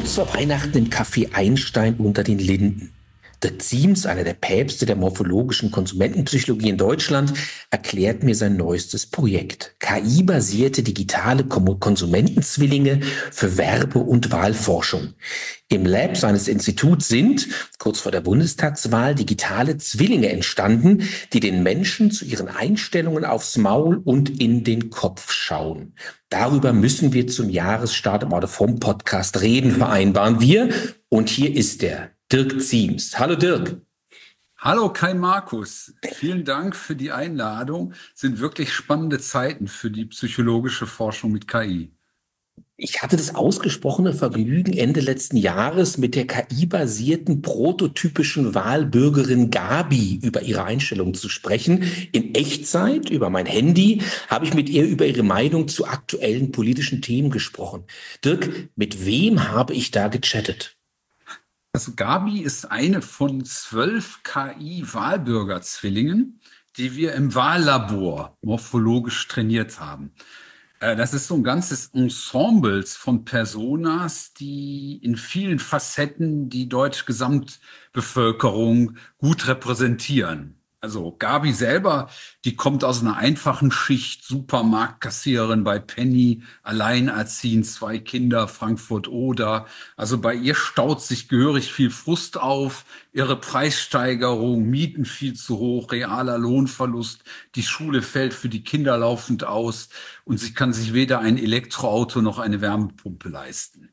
Kurz vor Weihnachten im Café Einstein unter den Linden. Dirk Ziems, einer der Päpste der morphologischen Konsumentenpsychologie in Deutschland, erklärt mir sein neuestes Projekt. KI-basierte digitale Konsumentenzwillinge für Werbe- und Wahlforschung. Im Lab seines Instituts sind, kurz vor der Bundestagswahl, digitale Zwillinge entstanden, die den Menschen zu ihren Einstellungen aufs Maul und in den Kopf schauen. Darüber müssen wir zum Jahresstart im Out of Home Podcast reden, vereinbaren wir. Und hier ist er, Dirk Ziems. Hallo Dirk. Hallo Kai Markus, vielen Dank für die Einladung. Sind wirklich spannende Zeiten für die psychologische Forschung mit KI. Ich hatte das ausgesprochene Vergnügen, Ende letzten Jahres mit der KI-basierten prototypischen Wahlbürgerin Gabi über ihre Einstellung zu sprechen. In Echtzeit, über mein Handy, habe ich mit ihr über ihre Meinung zu aktuellen politischen Themen gesprochen. Dirk, mit wem habe ich da gechattet? Also Gabi ist eine von 12 KI-Wahlbürgerzwillingen, die wir im Wahllabor morphologisch trainiert haben. Das ist so ein ganzes Ensemble von Personas, die in vielen Facetten die deutsche Gesamtbevölkerung gut repräsentieren. Also Gabi selber, die kommt aus einer einfachen Schicht, Supermarktkassiererin bei Penny, alleinerziehend, 2 Kinder, Frankfurt-Oder. Also bei ihr staut sich gehörig viel Frust auf, ihre Preissteigerung, Mieten viel zu hoch, realer Lohnverlust, die Schule fällt für die Kinder laufend aus und sie kann sich weder ein Elektroauto noch eine Wärmepumpe leisten.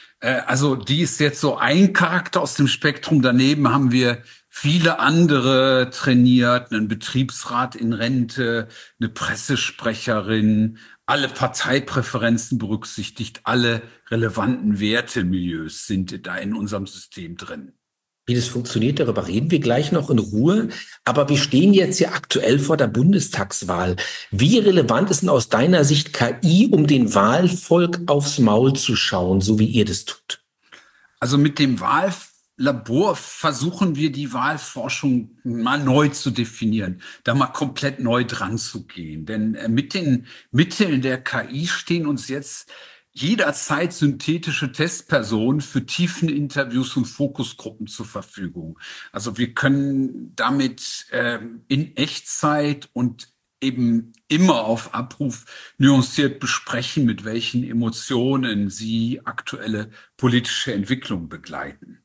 Also die ist jetzt so ein Charakter aus dem Spektrum. Daneben haben wir viele andere trainiert, einen Betriebsrat in Rente, eine Pressesprecherin, alle Parteipräferenzen berücksichtigt, alle relevanten Wertemilieus sind da in unserem System drin. Wie das funktioniert, darüber reden wir gleich noch in Ruhe. Aber wir stehen jetzt ja aktuell vor der Bundestagswahl. Wie relevant ist denn aus deiner Sicht KI, um den Wahlvolk aufs Maul zu schauen, so wie ihr das tut? Also mit dem Wahllabor versuchen wir die Wahlforschung mal neu zu definieren, da mal komplett neu dran zu gehen. Denn mit den Mitteln der KI stehen uns jetzt jederzeit synthetische Testpersonen für Tiefeninterviews und Fokusgruppen zur Verfügung. Also wir können damit in Echtzeit und eben immer auf Abruf nuanciert besprechen, mit welchen Emotionen sie aktuelle politische Entwicklung begleiten.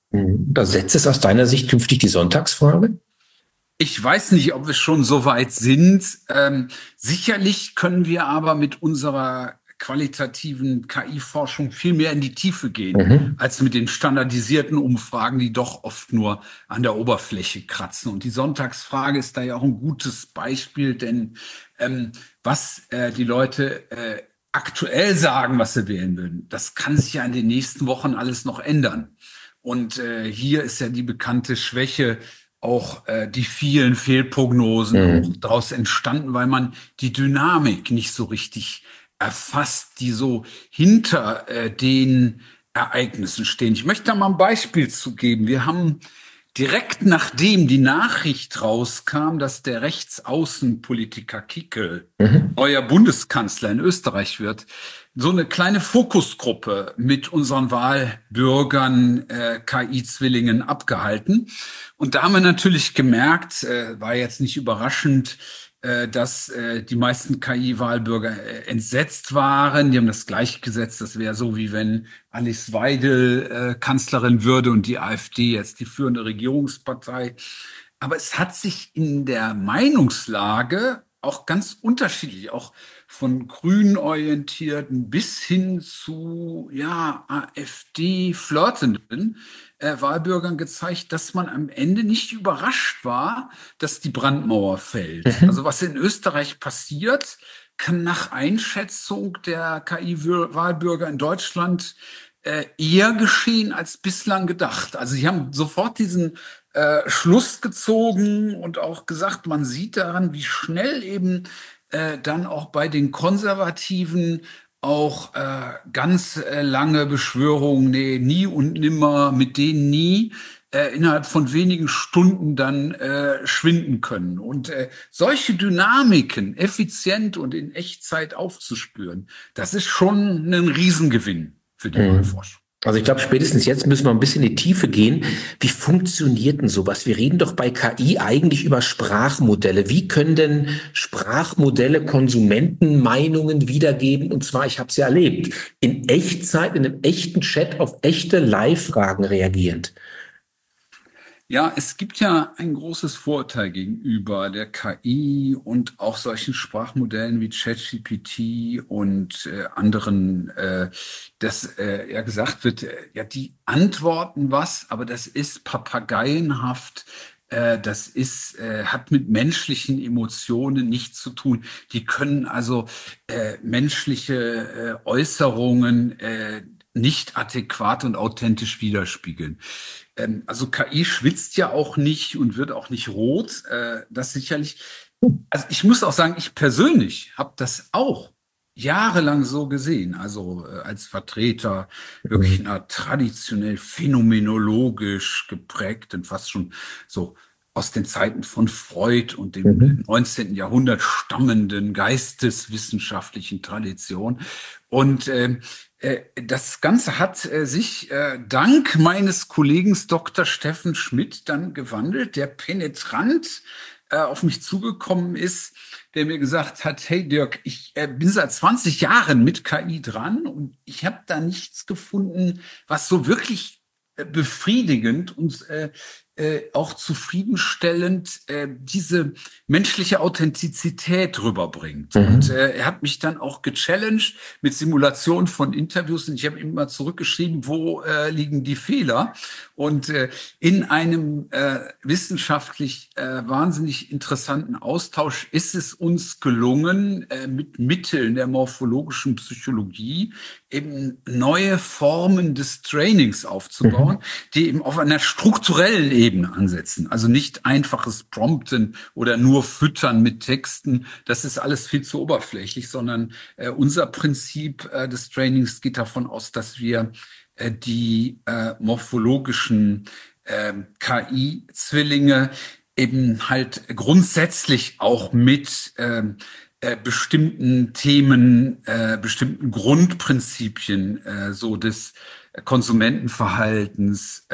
Da setzt es aus deiner Sicht künftig die Sonntagsfrage? Ich weiß nicht, ob wir schon so weit sind. Sicherlich können wir aber mit unserer qualitativen KI-Forschung viel mehr in die Tiefe gehen, als mit den standardisierten Umfragen, die doch oft nur an der Oberfläche kratzen. Und die Sonntagsfrage ist da ja auch ein gutes Beispiel, denn was die Leute aktuell sagen, was sie wählen würden, das kann sich ja in den nächsten Wochen alles noch ändern. Und hier ist ja die bekannte Schwäche, auch die vielen Fehlprognosen daraus entstanden, weil man die Dynamik nicht so richtig erfasst, die so hinter den Ereignissen stehen. Ich möchte da mal ein Beispiel zu geben. Wir haben direkt nachdem die Nachricht rauskam, dass der Rechtsaußenpolitiker Kickl neuer Bundeskanzler in Österreich wird, so eine kleine Fokusgruppe mit unseren Wahlbürgern, KI-Zwillingen abgehalten. Und da haben wir natürlich gemerkt, war jetzt nicht überraschend, dass die meisten KI-Wahlbürger entsetzt waren. Die haben das gleichgesetzt. Das wäre so, wie wenn Alice Weidel Kanzlerin würde und die AfD jetzt die führende Regierungspartei. Aber es hat sich in der Meinungslage auch ganz unterschiedlich, auch von grün orientierten bis hin zu AfD-flirtenden Wahlbürgern gezeigt, dass man am Ende nicht überrascht war, dass die Brandmauer fällt. Also was in Österreich passiert, kann nach Einschätzung der KI-Wahlbürger in Deutschland eher geschehen als bislang gedacht. Also sie haben sofort diesen Schluss gezogen und auch gesagt, man sieht daran, wie schnell eben dann auch bei den Konservativen auch ganz lange Beschwörungen, nee, nie und nimmer, mit denen nie, innerhalb von wenigen Stunden dann schwinden können. Und solche Dynamiken effizient und in Echtzeit aufzuspüren, das ist schon ein Riesengewinn für die Wahlforschung. Also ich glaube, spätestens jetzt müssen wir ein bisschen in die Tiefe gehen. Wie funktioniert denn sowas? Wir reden doch bei KI eigentlich über Sprachmodelle. Wie können denn Sprachmodelle Konsumentenmeinungen wiedergeben? Und zwar, ich habe es ja erlebt, in Echtzeit, in einem echten Chat auf echte Live-Fragen reagierend. Ja, es gibt ja ein großes Vorurteil gegenüber der KI und auch solchen Sprachmodellen wie ChatGPT und anderen, dass ja gesagt wird, ja, die antworten was, aber das ist papageienhaft. Das ist, hat mit menschlichen Emotionen nichts zu tun. Die können also menschliche Äußerungen nicht adäquat und authentisch widerspiegeln. Also KI schwitzt ja auch nicht und wird auch nicht rot. Das sicherlich. Also ich muss auch sagen, ich persönlich habe das auch jahrelang so gesehen. Also als Vertreter wirklich einer traditionell phänomenologisch geprägten, fast schon so aus den Zeiten von Freud und dem 19. Jahrhundert stammenden geisteswissenschaftlichen Tradition. Und das Ganze hat sich dank meines Kollegen Dr. Steffen Schmidt dann gewandelt, der penetrant auf mich zugekommen ist, der mir gesagt hat, hey Dirk, ich bin seit 20 Jahren mit KI dran und ich habe da nichts gefunden, was so wirklich befriedigend und auch zufriedenstellend diese menschliche Authentizität rüberbringt. Und er hat mich dann auch gechallenged mit Simulationen von Interviews und ich habe ihm mal zurückgeschrieben, wo liegen die Fehler. Und in einem wissenschaftlich wahnsinnig interessanten Austausch ist es uns gelungen, mit Mitteln der morphologischen Psychologie eben neue Formen des Trainings aufzubauen, die eben auf einer strukturellen Ebene ansetzen. Also nicht einfaches Prompten oder nur Füttern mit Texten. Das ist alles viel zu oberflächlich, sondern unser Prinzip des Trainings geht davon aus, dass wir die morphologischen KI-Zwillinge eben halt grundsätzlich auch mit bestimmten Themen, bestimmten Grundprinzipien so des Konsumentenverhaltens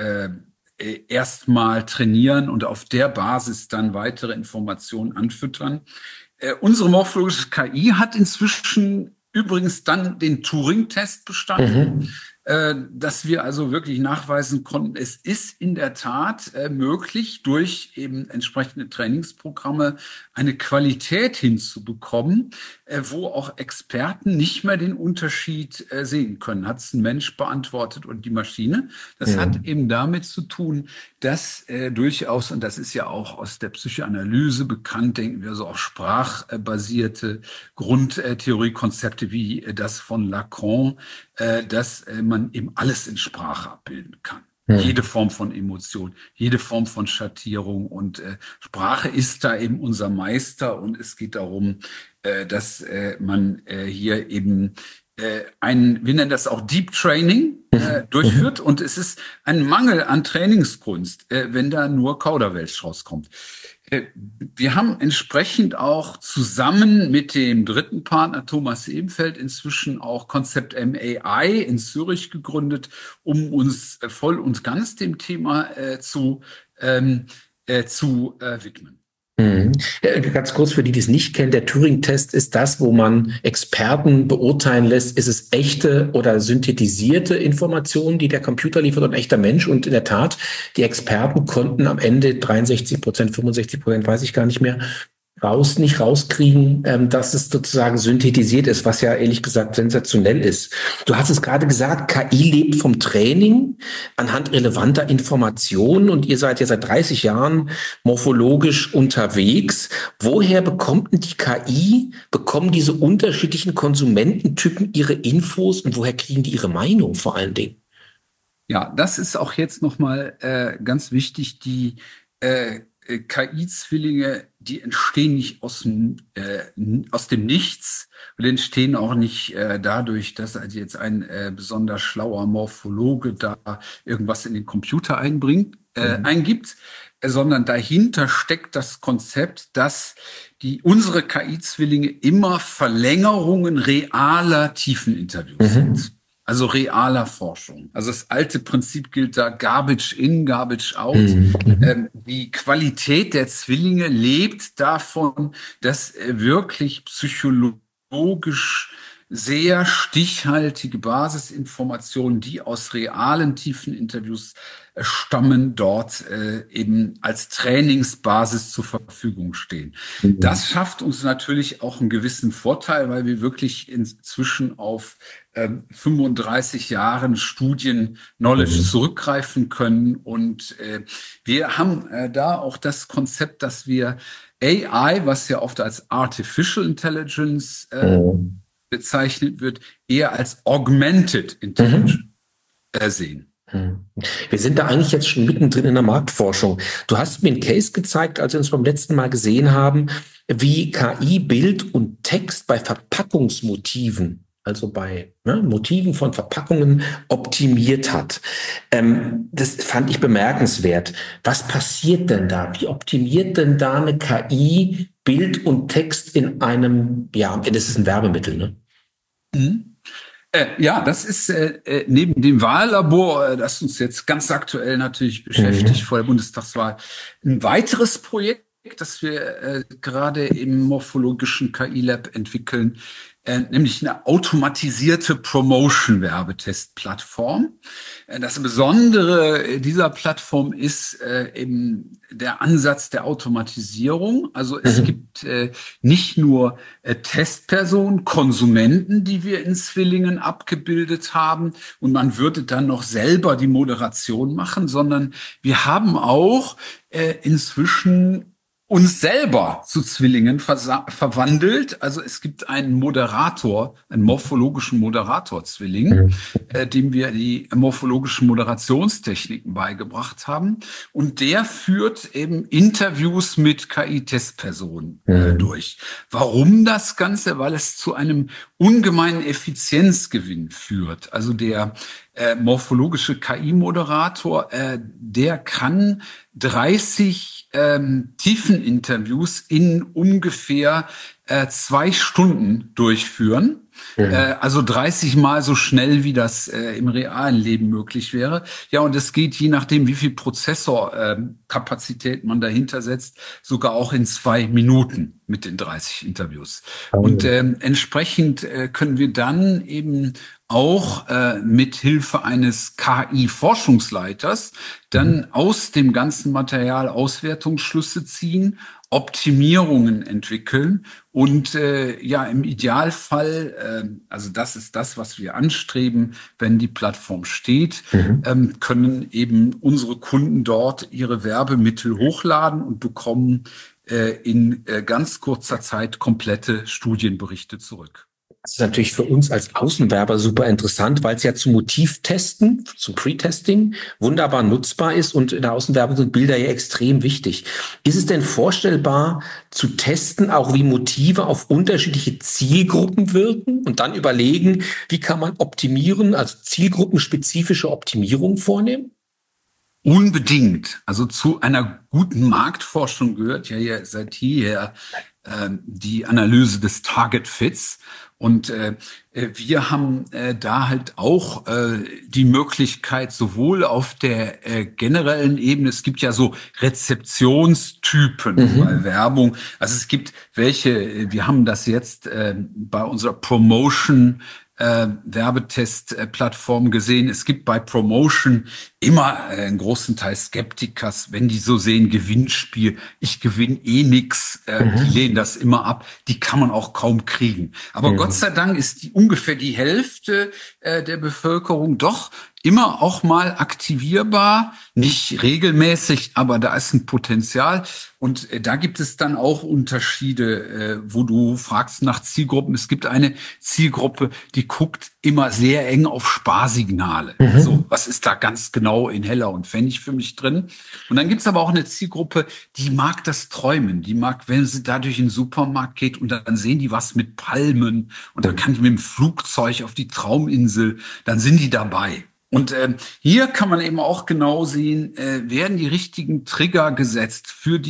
erstmal trainieren und auf der Basis dann weitere Informationen anfüttern. Unsere morphologische KI hat inzwischen übrigens dann den Turing-Test bestanden, dass wir also wirklich nachweisen konnten, es ist in der Tat möglich, durch eben entsprechende Trainingsprogramme eine Qualität hinzubekommen, wo auch Experten nicht mehr den Unterschied sehen können. Hat es ein Mensch beantwortet und die Maschine? Das hat eben damit zu tun, dass durchaus, und das ist ja auch aus der Psychoanalyse bekannt, denken wir so auf sprachbasierte Grundtheoriekonzepte wie das von Lacan, dass man eben alles in Sprache abbilden kann. Jede Form von Emotion, jede Form von Schattierung und Sprache ist da eben unser Meister und es geht darum, dass man hier eben wir nennen das auch Deep Training durchführt und es ist ein Mangel an Trainingskunst, wenn da nur Kauderwelsch rauskommt. Wir haben entsprechend auch zusammen mit dem dritten Partner Thomas Ebenfeld inzwischen auch Concept MAI in Zürich gegründet, um uns voll und ganz dem Thema zu widmen. Ganz kurz für die, die es nicht kennen, der Turing-Test ist das, wo man Experten beurteilen lässt, ist es echte oder synthetisierte Informationen, die der Computer liefert und ein echter Mensch. Und in der Tat, die Experten konnten am Ende 63%, 65%, weiß ich gar nicht mehr, nicht rauskriegen, dass es sozusagen synthetisiert ist, was ja ehrlich gesagt sensationell ist. Du hast es gerade gesagt, KI lebt vom Training anhand relevanter Informationen und ihr seid ja seit 30 Jahren morphologisch unterwegs. Woher bekommt denn die KI, bekommen diese unterschiedlichen Konsumententypen ihre Infos und woher kriegen die ihre Meinung vor allen Dingen? Ja, das ist auch jetzt nochmal ganz wichtig, die KI-Zwillinge, die entstehen nicht aus dem Nichts und entstehen auch nicht dadurch, dass also jetzt ein besonders schlauer Morphologe da irgendwas in den Computer eingibt, sondern dahinter steckt das Konzept, dass unsere KI-Zwillinge immer Verlängerungen realer Tiefeninterviews sind. also realer Forschung. Also das alte Prinzip gilt da, Garbage in, Garbage out. Die Qualität der Zwillinge lebt davon, dass wirklich psychologisch sehr stichhaltige Basisinformationen, die aus realen, tiefen Interviews stammen, dort eben als Trainingsbasis zur Verfügung stehen. Das schafft uns natürlich auch einen gewissen Vorteil, weil wir wirklich inzwischen auf 35 Jahren Studien-Knowledge zurückgreifen können. Und wir haben da auch das Konzept, dass wir AI, was ja oft als Artificial Intelligence bezeichnet wird, eher als Augmented Intelligence sehen. Wir sind da eigentlich jetzt schon mittendrin in der Marktforschung. Du hast mir einen Case gezeigt, als wir uns beim letzten Mal gesehen haben, wie KI Bild und Text bei Verpackungsmotiven, also bei Motiven von Verpackungen, optimiert hat. Das fand ich bemerkenswert. Was passiert denn da? Wie optimiert denn da eine KI Bild und Text in einem, das ist ein Werbemittel, ne? Ja, das ist neben dem Wahllabor, das uns jetzt ganz aktuell natürlich beschäftigt vor der Bundestagswahl, ein weiteres Projekt, das wir gerade im morphologischen KI-Lab entwickeln, nämlich eine automatisierte Promotion-Werbetest-Plattform. Das Besondere dieser Plattform ist eben der Ansatz der Automatisierung. Also es gibt nicht nur Testpersonen, Konsumenten, die wir in Zwillingen abgebildet haben und man würde dann noch selber die Moderation machen, sondern wir haben auch inzwischen uns selber zu Zwillingen verwandelt. Also es gibt einen Moderator, einen morphologischen Moderator-Zwilling, dem wir die morphologischen Moderationstechniken beigebracht haben. Und der führt eben Interviews mit KI-Testpersonen durch. Warum das Ganze? Weil es zu einem ungemeinen Effizienzgewinn führt. Also der morphologische KI-Moderator, der kann 30 Tiefeninterviews in ungefähr 2 Stunden durchführen. Also 30 Mal so schnell, wie das im realen Leben möglich wäre. Ja, und es geht, je nachdem, wie viel Prozessorkapazität man dahinter setzt, sogar auch in 2 Minuten mit den 30 Interviews. Und entsprechend können wir dann eben auch mit Hilfe eines KI-Forschungsleiters dann aus dem ganzen Material Auswertungsschlüsse ziehen, Optimierungen entwickeln und im Idealfall, also das ist das, was wir anstreben, wenn die Plattform steht, können eben unsere Kunden dort ihre Werbemittel hochladen und bekommen in ganz kurzer Zeit komplette Studienberichte zurück. Das ist natürlich für uns als Außenwerber super interessant, weil es ja zum Motivtesten, zum Pre-Testing wunderbar nutzbar ist und in der Außenwerbung sind Bilder ja extrem wichtig. Ist es denn vorstellbar zu testen, auch wie Motive auf unterschiedliche Zielgruppen wirken und dann überlegen, wie kann man optimieren, also zielgruppenspezifische Optimierung vornehmen? Unbedingt. Also zu einer guten Marktforschung gehört ja seit jeher die Analyse des Target Fits. Und wir haben da halt auch die Möglichkeit, sowohl auf der generellen Ebene, es gibt ja so Rezeptionstypen bei Werbung. Also es gibt welche, wir haben das jetzt bei unserer Promotion Werbetest-Plattform gesehen. Es gibt bei Promotion immer einen großen Teil Skeptikers, wenn die so sehen, Gewinnspiel, ich gewinne eh nix, die lehnen das immer ab, die kann man auch kaum kriegen. Aber Gott sei Dank ist ungefähr die Hälfte der Bevölkerung doch immer auch mal aktivierbar, nicht regelmäßig, aber da ist ein Potenzial. Und da gibt es dann auch Unterschiede, wo du fragst nach Zielgruppen. Es gibt eine Zielgruppe, die guckt immer sehr eng auf Sparsignale. So, was ist da ganz genau in Heller und Pfennig für mich drin? Und dann gibt's aber auch eine Zielgruppe, die mag das Träumen. Die mag, wenn sie da durch den Supermarkt geht und dann sehen die was mit Palmen und dann kann ich mit dem Flugzeug auf die Trauminsel, dann sind die dabei. Und hier kann man eben auch genau sehen, werden die richtigen Trigger gesetzt für die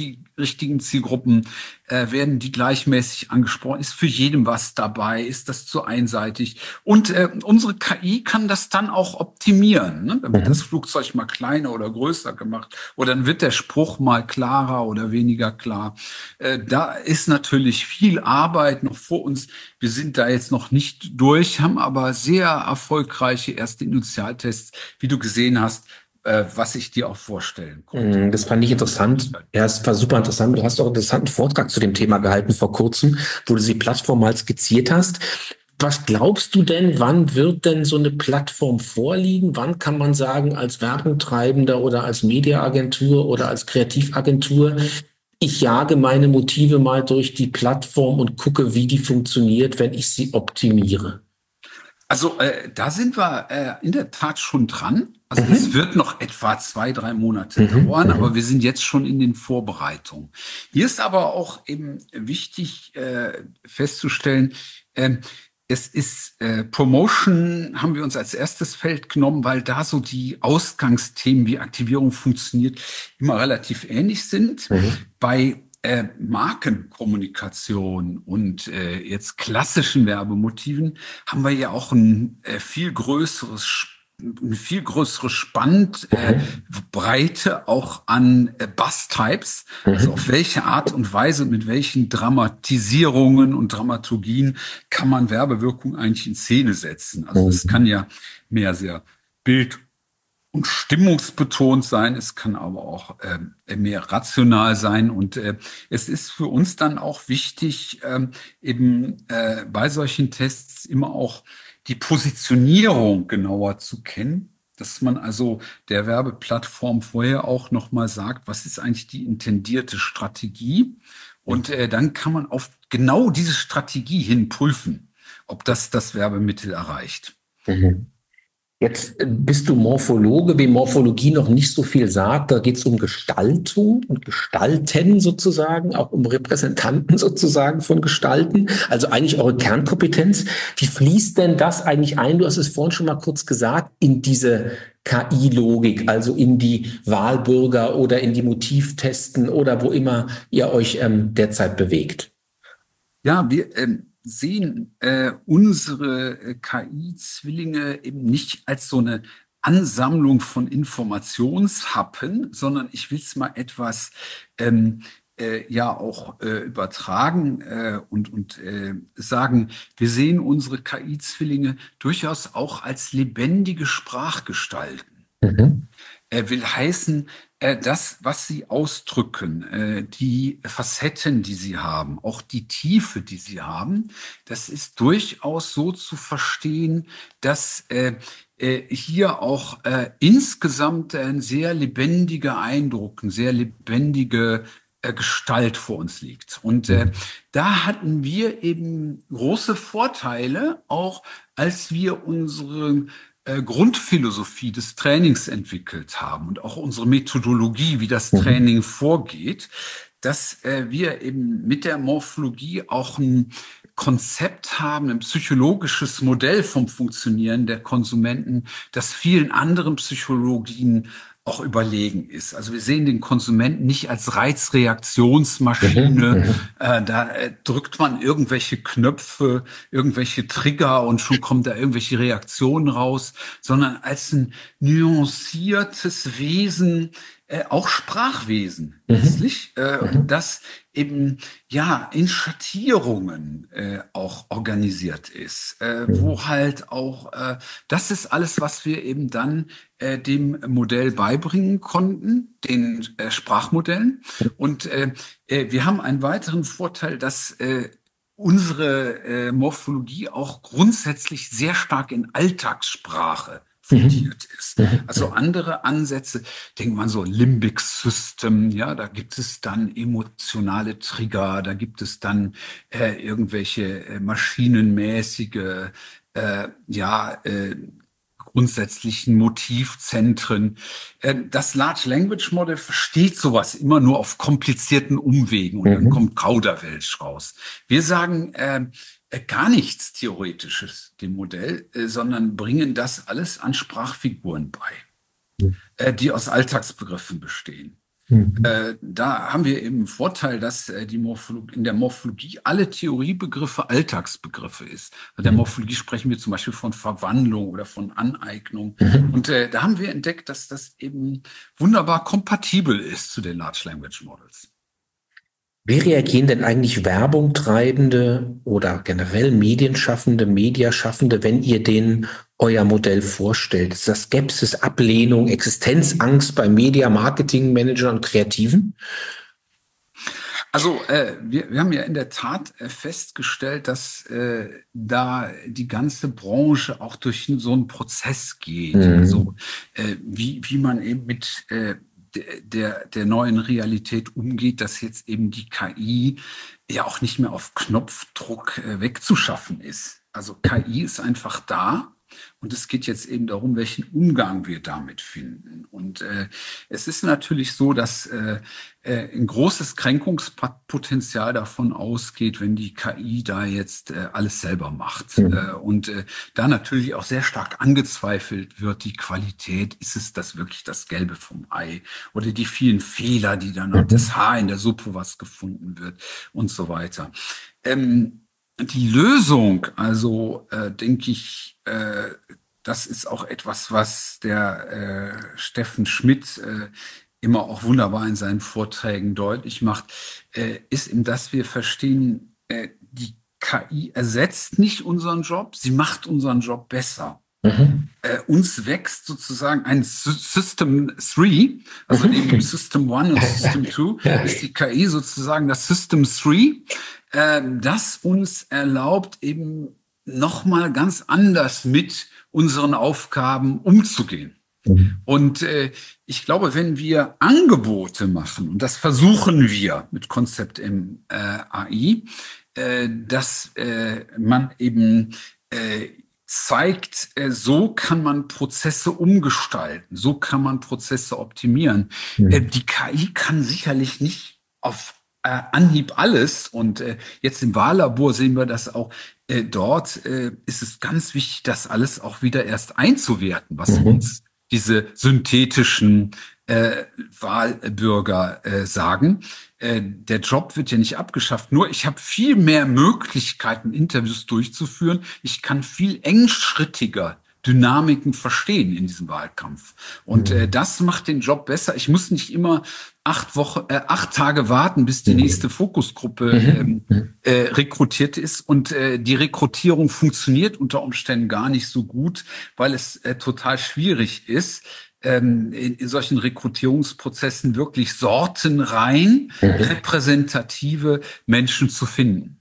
richtigen Zielgruppen? Werden die gleichmäßig angesprochen? Ist für jeden was dabei? Ist das zu einseitig? Und unsere KI kann das dann auch optimieren. Ne? Dann wird das Flugzeug mal kleiner oder größer gemacht oder dann wird der Spruch mal klarer oder weniger klar. Da ist natürlich viel Arbeit noch vor uns. Wir sind da jetzt noch nicht durch, haben aber sehr erfolgreiche erste Initialtests, wie du gesehen hast, was ich dir auch vorstellen konnte. Das fand ich interessant. Ja, es war super interessant. Du hast auch einen interessanten Vortrag zu dem Thema gehalten vor kurzem, wo du die Plattform mal skizziert hast. Was glaubst du denn, wann wird denn so eine Plattform vorliegen? Wann kann man sagen, als Werbetreibender oder als Mediaagentur oder als Kreativagentur, ich jage meine Motive mal durch die Plattform und gucke, wie die funktioniert, wenn ich sie optimiere? Also da sind wir in der Tat schon dran. Also es wird noch etwa 2, 3 Monate dauern, aber wir sind jetzt schon in den Vorbereitungen. Hier ist aber auch eben wichtig festzustellen, es ist Promotion haben wir uns als erstes Feld genommen, weil da so die Ausgangsthemen, wie Aktivierung funktioniert, immer relativ ähnlich sind. Bei Markenkommunikation und jetzt klassischen Werbemotiven haben wir ja auch eine viel größere Spannbreite auch an Buzz-Types, also auf welche Art und Weise und mit welchen Dramatisierungen und Dramaturgien kann man Werbewirkung eigentlich in Szene setzen. Also es kann ja mehr sehr Bild- und stimmungsbetont sein, es kann aber auch mehr rational sein und es ist für uns dann auch wichtig, bei solchen Tests immer auch die Positionierung genauer zu kennen, dass man also der Werbeplattform vorher auch nochmal sagt, was ist eigentlich die intendierte Strategie und dann kann man auf genau diese Strategie hin prüfen, ob das Werbemittel erreicht. Jetzt bist du Morphologe, wem Morphologie noch nicht so viel sagt. Da geht es um Gestaltung und Gestalten sozusagen, auch um Repräsentanten sozusagen von Gestalten. Also eigentlich eure Kernkompetenz. Wie fließt denn das eigentlich ein? Du hast es vorhin schon mal kurz gesagt, in diese KI-Logik, also in die Wahlbürger oder in die Motivtesten oder wo immer ihr euch derzeit bewegt. Ja, wir sehen unsere KI-Zwillinge eben nicht als so eine Ansammlung von Informationshappen, sondern ich will es mal etwas ja auch übertragen und sagen, wir sehen unsere KI-Zwillinge durchaus auch als lebendige Sprachgestalten. Will heißen, das, was sie ausdrücken, die Facetten, die sie haben, auch die Tiefe, die sie haben, das ist durchaus so zu verstehen, dass hier auch insgesamt ein sehr lebendiger Eindruck, ein sehr lebendige Gestalt vor uns liegt. Und da hatten wir eben große Vorteile, auch als wir unsere Grundphilosophie des Trainings entwickelt haben und auch unsere Methodologie, wie das Training vorgeht, dass wir eben mit der Morphologie auch ein Konzept haben, ein psychologisches Modell vom Funktionieren der Konsumenten, das vielen anderen Psychologien auch überlegen ist. Also wir sehen den Konsumenten nicht als Reizreaktionsmaschine. Da drückt man irgendwelche Knöpfe, irgendwelche Trigger und schon kommt da irgendwelche Reaktionen raus, sondern als ein nuanciertes Wesen, auch Sprachwesen letztlich, das eben ja in Schattierungen auch organisiert ist, wo halt auch das ist alles, was wir eben dann dem Modell beibringen konnten, den Sprachmodellen. Und wir haben einen weiteren Vorteil, dass unsere Morphologie auch grundsätzlich sehr stark in Alltagssprache fundiert ist. Also andere Ansätze, denkt man so Limbic System, ja, da gibt es dann emotionale Trigger, da gibt es dann irgendwelche maschinenmäßige, grundsätzlichen Motivzentren. Das Large Language Model versteht sowas immer nur auf komplizierten Umwegen und dann kommt Kauderwelsch raus. Wir sagen gar nichts Theoretisches dem Modell, sondern bringen das alles an Sprachfiguren bei, die aus Alltagsbegriffen bestehen. Da haben wir eben einen Vorteil, dass in der Morphologie alle Theoriebegriffe Alltagsbegriffe ist. Bei der Morphologie sprechen wir zum Beispiel von Verwandlung oder von Aneignung. Und da haben wir entdeckt, dass das eben wunderbar kompatibel ist zu den Large Language Models. Wie reagieren denn eigentlich Werbungtreibende oder generell Medienschaffende, Mediaschaffende, wenn ihr denen euer Modell vorstellt? Ist das Skepsis, Ablehnung, Existenzangst bei Media, Marketing, Managern und Kreativen? Also wir haben ja in der Tat festgestellt, dass da die ganze Branche auch durch so einen Prozess geht. Also wie man eben mit der neuen Realität umgeht, dass jetzt eben die KI ja auch nicht mehr auf Knopfdruck wegzuschaffen ist. Also KI ist einfach da. Und es geht jetzt eben darum, welchen Umgang wir damit finden. Und es ist natürlich so, dass ein großes Kränkungspotenzial davon ausgeht, wenn die KI da jetzt alles selber macht. Und da natürlich auch sehr stark angezweifelt wird, die Qualität, ist es das wirklich das Gelbe vom Ei? Oder die vielen Fehler, die dann das Haar in der Suppe, was gefunden wird und so weiter. Die Lösung, also denke ich, das ist auch etwas, was der Steffen Schmidt immer auch wunderbar in seinen Vorträgen deutlich macht, ist eben, dass wir verstehen, die KI ersetzt nicht unseren Job, sie macht unseren Job besser. Uns wächst sozusagen ein System 3, also neben System 1 und System 2 ist die KI sozusagen das System 3, das uns erlaubt, eben nochmal ganz anders mit unseren Aufgaben umzugehen. Und ich glaube, wenn wir Angebote machen, und das versuchen wir mit Konzept im AI, dass man eben zeigt, so kann man Prozesse umgestalten, so kann man Prozesse optimieren. Die KI kann sicherlich nicht auf Anhieb alles. Und jetzt im Wahllabor sehen wir das auch. Dort ist es ganz wichtig, das alles auch wieder erst einzuwerten, was uns diese synthetischen Wahlbürger sagen. Der Job wird ja nicht abgeschafft, nur ich habe viel mehr Möglichkeiten, Interviews durchzuführen. Ich kann viel engschrittiger Dynamiken verstehen in diesem Wahlkampf. Und das macht den Job besser. Ich muss nicht immer 8 Tage warten, bis die nächste Fokusgruppe rekrutiert ist. Und die Rekrutierung funktioniert unter Umständen gar nicht so gut, weil es total schwierig ist, in solchen Rekrutierungsprozessen wirklich sortenrein repräsentative Menschen zu finden.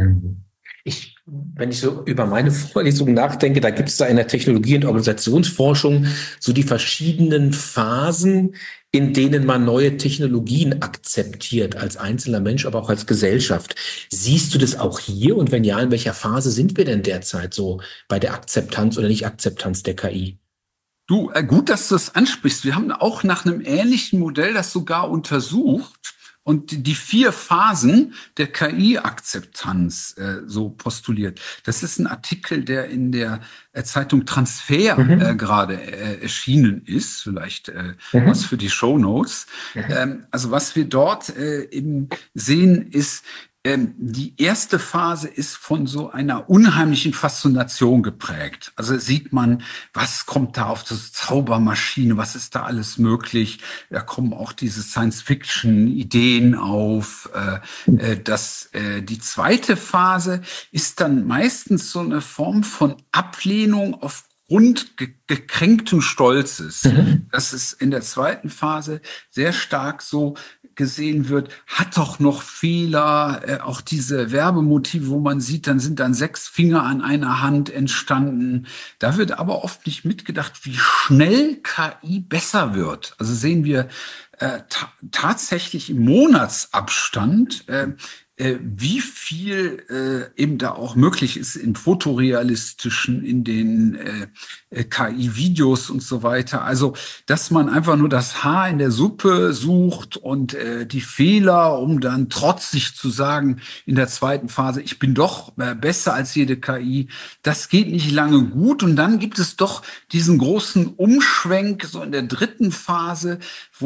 Wenn ich so über meine Vorlesung nachdenke, da gibt es da in der Technologie- und Organisationsforschung so die verschiedenen Phasen, in denen man neue Technologien akzeptiert, als einzelner Mensch, aber auch als Gesellschaft. Siehst du das auch hier? Und wenn ja, in welcher Phase sind wir denn derzeit so bei der Akzeptanz oder Nicht-Akzeptanz der KI? Du, gut, dass du das ansprichst. Wir haben auch nach einem ähnlichen Modell das sogar untersucht und die 4 Phasen der KI-Akzeptanz so postuliert. Das ist ein Artikel, der in der Zeitung Transfer gerade erschienen ist, vielleicht was für die Shownotes. Also was wir dort eben sehen, ist, die erste Phase ist von so einer unheimlichen Faszination geprägt. Also sieht man, was kommt da auf das Zaubermaschine, was ist da alles möglich. Da kommen auch diese Science-Fiction-Ideen auf. Die zweite Phase ist dann meistens so eine Form von Ablehnung aufgrund gekränkten Stolzes. Das ist in der zweiten Phase sehr stark so gesehen wird, hat doch noch Fehler, auch diese Werbemotive, wo man sieht, dann sind dann 6 Finger an einer Hand entstanden. Da wird aber oft nicht mitgedacht, wie schnell KI besser wird. Also sehen wir tatsächlich im Monatsabstand, wie viel eben da auch möglich ist in fotorealistischen, in den KI-Videos und so weiter. Also, dass man einfach nur das Haar in der Suppe sucht und die Fehler, um dann trotzig zu sagen in der zweiten Phase, ich bin doch besser als jede KI, das geht nicht lange gut. Und dann gibt es doch diesen großen Umschwenk so in der dritten Phase, wo sich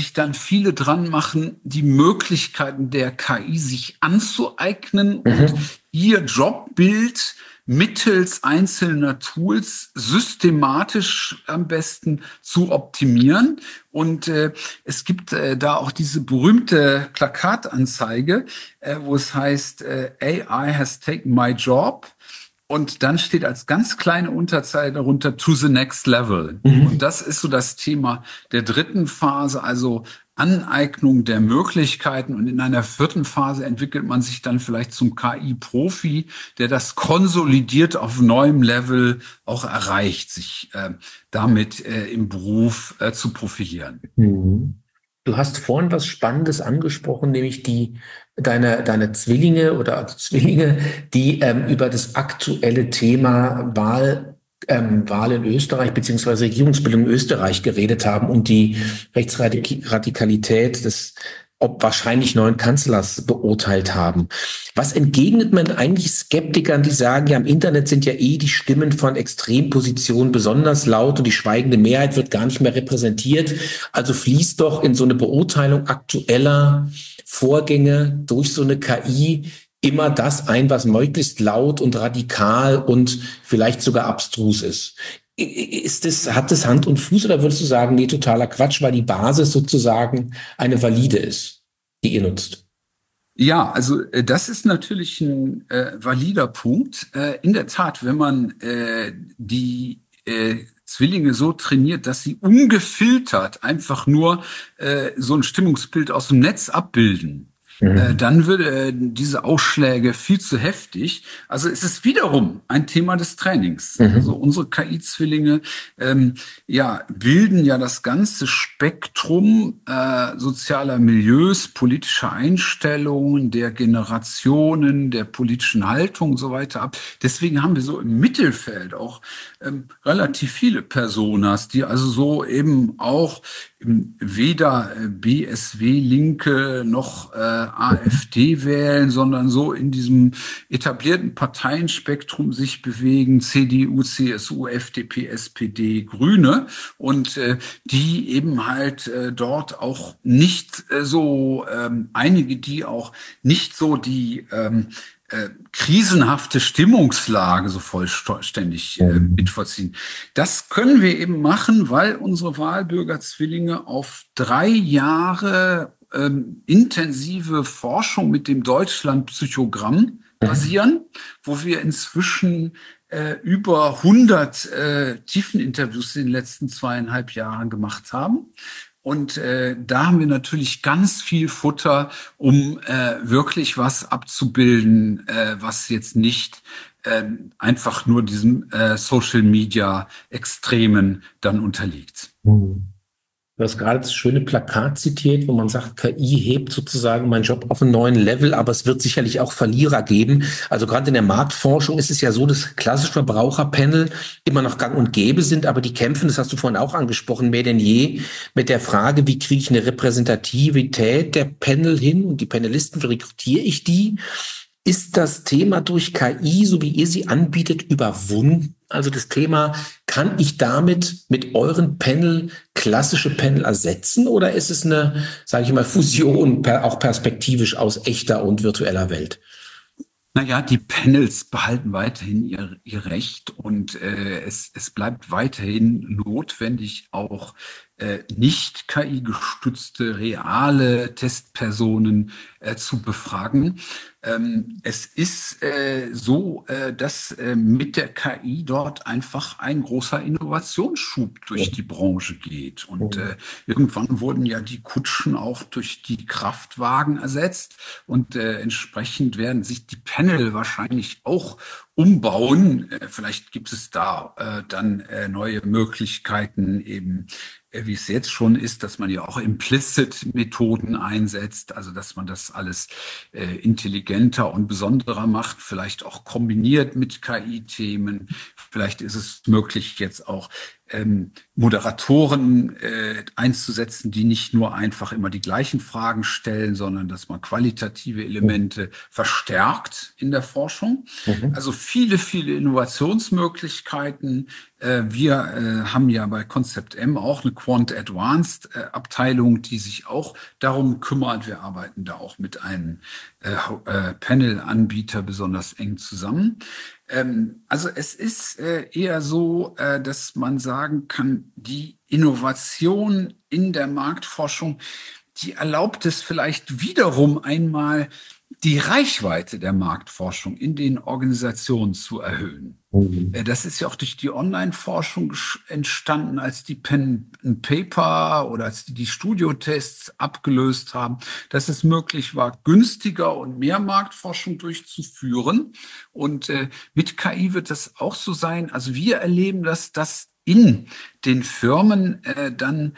sich dann viele dran machen, die Möglichkeiten der KI sich anzueignen und ihr Jobbild mittels einzelner Tools systematisch am besten zu optimieren. Und es gibt da auch diese berühmte Plakatanzeige, wo es heißt, AI has taken my job. Und dann steht als ganz kleine Unterzeile darunter to the next level. Und das ist so das Thema der dritten Phase, also Aneignung der Möglichkeiten. Und in einer vierten Phase entwickelt man sich dann vielleicht zum KI-Profi, der das konsolidiert auf neuem Level auch erreicht, sich damit im Beruf zu profilieren. Du hast vorhin was Spannendes angesprochen, nämlich deine Zwillinge, die über das aktuelle Thema Wahl in Österreich beziehungsweise Regierungsbildung in Österreich geredet haben und die Rechtsradikalität des wahrscheinlich neuen Kanzlers beurteilt haben. Was entgegnet man eigentlich Skeptikern, die sagen, ja, im Internet sind ja die Stimmen von Extrempositionen besonders laut und die schweigende Mehrheit wird gar nicht mehr repräsentiert. Also fließt doch in so eine Beurteilung aktueller Vorgänge durch so eine KI immer das ein, was möglichst laut und radikal und vielleicht sogar abstrus ist. Hat das Hand und Fuß oder würdest du sagen, nee, totaler Quatsch, weil die Basis sozusagen eine valide ist, die ihr nutzt? Ja, also das ist natürlich ein valider Punkt. In der Tat, wenn man die Zwillinge so trainiert, dass sie ungefiltert einfach nur so ein Stimmungsbild aus dem Netz abbilden, dann würde diese Ausschläge viel zu heftig. Also es ist wiederum ein Thema des Trainings. Also unsere KI-Zwillinge bilden ja das ganze Spektrum sozialer Milieus, politischer Einstellungen, der Generationen, der politischen Haltung und so weiter ab. Deswegen haben wir so im Mittelfeld auch relativ viele Personas, die also so eben auch weder BSW-Linke noch AfD wählen, sondern so in diesem etablierten Parteienspektrum sich bewegen, CDU, CSU, FDP, SPD, Grüne, und die eben halt dort auch nicht so, einige, die auch nicht so die krisenhafte Stimmungslage so vollständig mitvollziehen. Das können wir eben machen, weil unsere Wahlbürgerzwillinge auf 3 Jahre intensive Forschung mit dem Deutschland-Psychogramm basieren, wo wir inzwischen über 100 Tiefeninterviews in den letzten 2,5 Jahren gemacht haben. Und da haben wir natürlich ganz viel Futter, um wirklich was abzubilden, was jetzt nicht einfach nur diesem Social-Media-Extremen dann unterliegt. Du hast gerade das schöne Plakat zitiert, wo man sagt, KI hebt sozusagen meinen Job auf einen neuen Level, aber es wird sicherlich auch Verlierer geben. Also gerade in der Marktforschung ist es ja so, dass klassische Verbraucherpanel immer noch gang und gäbe sind, aber die kämpfen, das hast du vorhin auch angesprochen, mehr denn je mit der Frage, wie kriege ich eine Repräsentativität der Panel hin und die Panelisten, wie rekrutiere ich die? Ist das Thema durch KI, so wie ihr sie anbietet, überwunden? Also das Thema, kann ich damit mit euren Panel klassische Panel ersetzen oder ist es eine, sage ich mal, Fusion auch perspektivisch aus echter und virtueller Welt? Naja, die Panels behalten weiterhin ihr Recht und es bleibt weiterhin notwendig, auch nicht KI-gestützte reale Testpersonen zu befragen. Es ist so, dass mit der KI dort einfach ein großer Innovationsschub durch die Branche geht. Und irgendwann wurden ja die Kutschen auch durch die Kraftwagen ersetzt. Und entsprechend werden sich die Panel wahrscheinlich auch umbauen. Vielleicht gibt es da dann neue Möglichkeiten, eben wie es jetzt schon ist, dass man ja auch Implicit-Methoden einsetzt, also dass man das alles intelligenter und besonderer macht, vielleicht auch kombiniert mit KI-Themen. Vielleicht ist es möglich, jetzt auch Moderatoren einzusetzen, die nicht nur einfach immer die gleichen Fragen stellen, sondern dass man qualitative Elemente verstärkt in der Forschung. Also viele, viele Innovationsmöglichkeiten. Wir haben ja bei Concept M auch eine Quant Advanced Abteilung, die sich auch darum kümmert. Wir arbeiten da auch mit einem Panel-Anbieter besonders eng zusammen. Also es ist eher so, dass man sagen kann, die Innovation in der Marktforschung, die erlaubt es vielleicht wiederum einmal, die Reichweite der Marktforschung in den Organisationen zu erhöhen. Das ist ja auch durch die Online-Forschung entstanden, als die Pen and Paper oder als die Studiotests abgelöst haben, dass es möglich war, günstiger und mehr Marktforschung durchzuführen. Und mit KI wird das auch so sein. Also wir erleben das, dass in den Firmen dann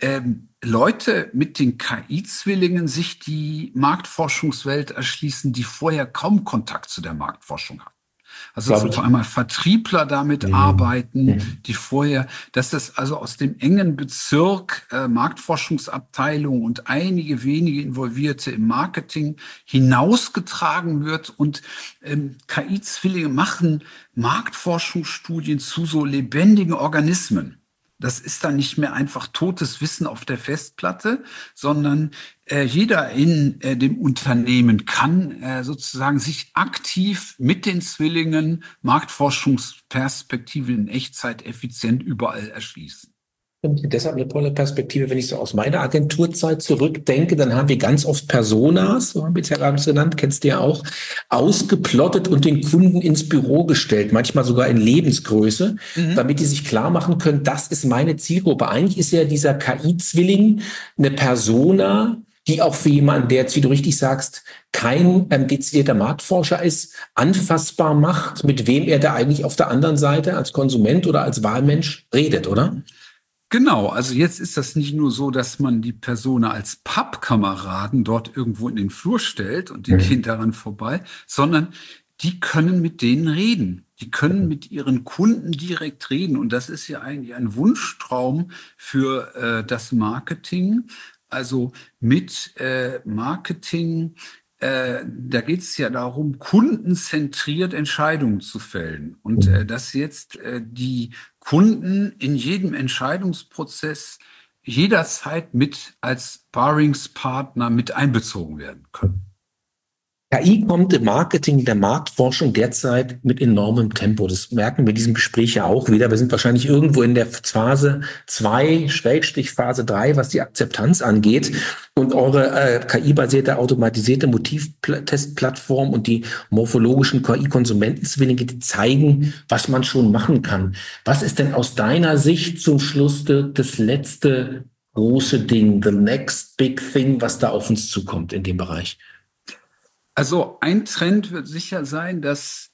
Leute mit den KI-Zwillingen sich die Marktforschungswelt erschließen, die vorher kaum Kontakt zu der Marktforschung hatten. Also dass auf einmal Vertriebler damit arbeiten, die vorher, dass das also aus dem engen Bezirk Marktforschungsabteilung und einige wenige Involvierte im Marketing hinausgetragen wird und KI-Zwillinge machen Marktforschungsstudien zu so lebendigen Organismen. Das ist dann nicht mehr einfach totes Wissen auf der Festplatte, sondern jeder in dem Unternehmen kann sozusagen sich aktiv mit den Zwillingen Marktforschungsperspektiven in Echtzeit effizient überall erschließen. Deshalb eine tolle Perspektive, wenn ich so aus meiner Agenturzeit zurückdenke, dann haben wir ganz oft Personas, so haben wir es ja gerade genannt, kennst du ja auch, ausgeplottet und den Kunden ins Büro gestellt, manchmal sogar in Lebensgröße, damit die sich klar machen können, das ist meine Zielgruppe. Eigentlich ist ja dieser KI-Zwilling eine Persona, die auch für jemanden, der jetzt, wie du richtig sagst, kein dezidierter Marktforscher ist, anfassbar macht, mit wem er da eigentlich auf der anderen Seite als Konsument oder als Wahlmensch redet, oder? Genau, also jetzt ist das nicht nur so, dass man die Persona als Pappkameraden dort irgendwo in den Flur stellt und die gehen daran vorbei, sondern die können mit denen reden. Die können mit ihren Kunden direkt reden. Und das ist ja eigentlich ein Wunschtraum für das Marketing. Also mit Marketing, da geht es ja darum, kundenzentriert Entscheidungen zu fällen. Und dass jetzt die Kunden in jedem Entscheidungsprozess jederzeit mit als Sparringspartner mit einbezogen werden können. KI kommt im Marketing, der Marktforschung derzeit mit enormem Tempo. Das merken wir in diesem Gespräch ja auch wieder. Wir sind wahrscheinlich irgendwo in der Phase 2, Phase 3, was die Akzeptanz angeht. Und eure KI-basierte automatisierte Motivtestplattform und die morphologischen KI-Konsumentenzwillinge, die zeigen, was man schon machen kann. Was ist denn aus deiner Sicht zum Schluss das letzte große Ding, the next big thing, was da auf uns zukommt in dem Bereich? Also ein Trend wird sicher sein, dass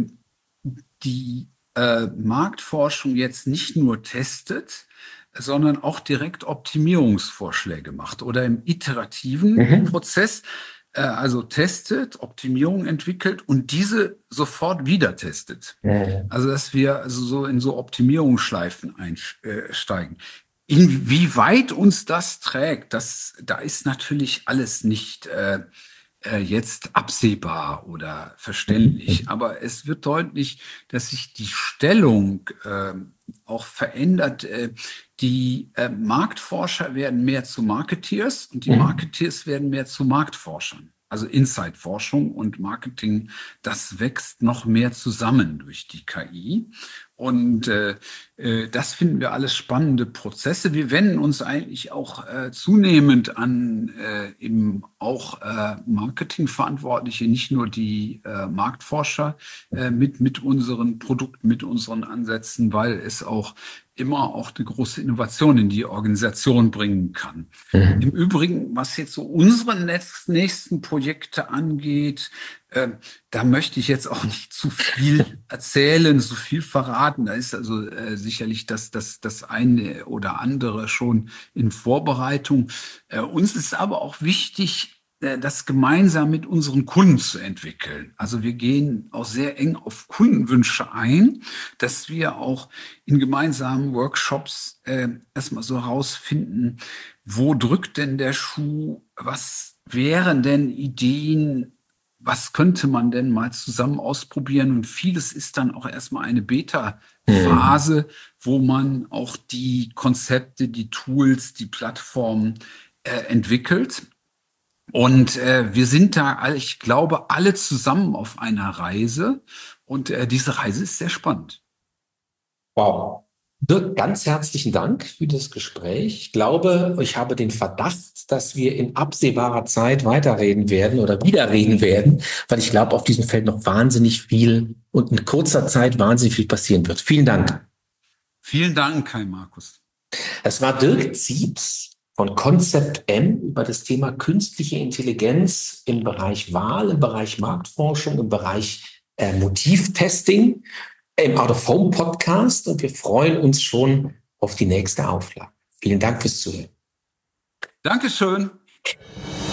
die Marktforschung jetzt nicht nur testet, sondern auch direkt Optimierungsvorschläge macht oder im iterativen Prozess, also testet, Optimierung entwickelt und diese sofort wieder testet. Also dass wir also so in so Optimierungsschleifen einsteigen. Inwieweit uns das trägt, da ist natürlich alles nicht jetzt absehbar oder verständlich. Aber es wird deutlich, dass sich die Stellung auch verändert. Die Marktforscher werden mehr zu Marketeers und die Marketeers werden mehr zu Marktforschern. Also Insight-Forschung und Marketing, das wächst noch mehr zusammen durch die KI. Und das finden wir alles spannende Prozesse. Wir wenden uns eigentlich auch zunehmend an eben auch Marketingverantwortliche, nicht nur die Marktforscher mit unseren Produkten, mit unseren Ansätzen, weil es auch immer auch eine große Innovation in die Organisation bringen kann. Im Übrigen, was jetzt so unsere nächsten Projekte angeht, da möchte ich jetzt auch nicht zu viel erzählen, zu viel verraten. Da ist also sicherlich das eine oder andere schon in Vorbereitung. Uns ist aber auch wichtig, das gemeinsam mit unseren Kunden zu entwickeln. Also wir gehen auch sehr eng auf Kundenwünsche ein, dass wir auch in gemeinsamen Workshops erstmal so herausfinden, wo drückt denn der Schuh, was wären denn Ideen, was könnte man denn mal zusammen ausprobieren? Und vieles ist dann auch erstmal eine Beta-Phase, wo man auch die Konzepte, die Tools, die Plattformen entwickelt. Und wir sind da, ich glaube, alle zusammen auf einer Reise. Und diese Reise ist sehr spannend. Wow. Dirk, ganz herzlichen Dank für das Gespräch. Ich glaube, ich habe den Verdacht, dass wir in absehbarer Zeit weiterreden werden oder wieder reden werden, weil ich glaube, auf diesem Feld noch wahnsinnig viel und in kurzer Zeit wahnsinnig viel passieren wird. Vielen Dank. Vielen Dank, Kai Markus. Das war Dirk Ziebs von Concept M über das Thema künstliche Intelligenz im Bereich Wahl, im Bereich Marktforschung, im Bereich Motivtesting im Out-of-Home-Podcast, und wir freuen uns schon auf die nächste Auflage. Vielen Dank fürs Zuhören. Dankeschön.